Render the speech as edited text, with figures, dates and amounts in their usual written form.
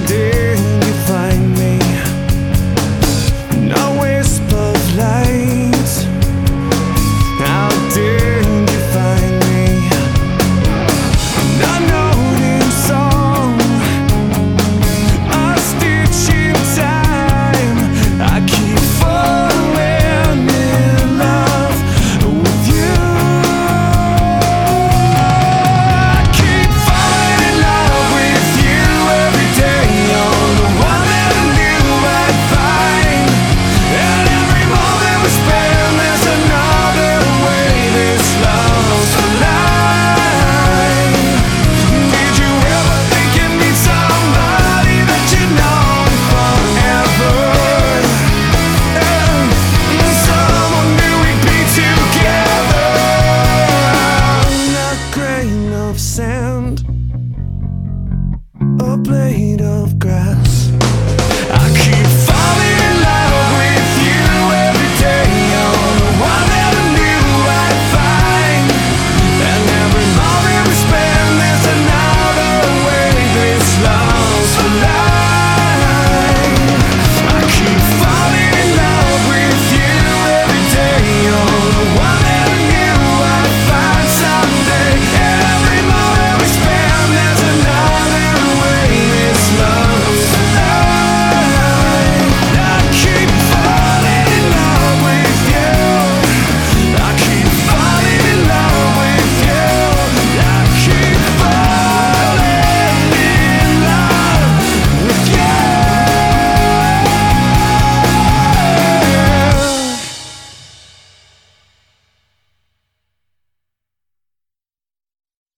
did you find me? No wisp of light. How did you find me? Not noting song, a stitch in time. I keep falling in love with you. I keep falling in love with you every day. You're the one that I knew I'd find, and every moment we spend, there's another way this love's alive. Did you ever think you'd meet somebody that you know forever? Someone new we'd be together. A grain of sand, a blade of grass.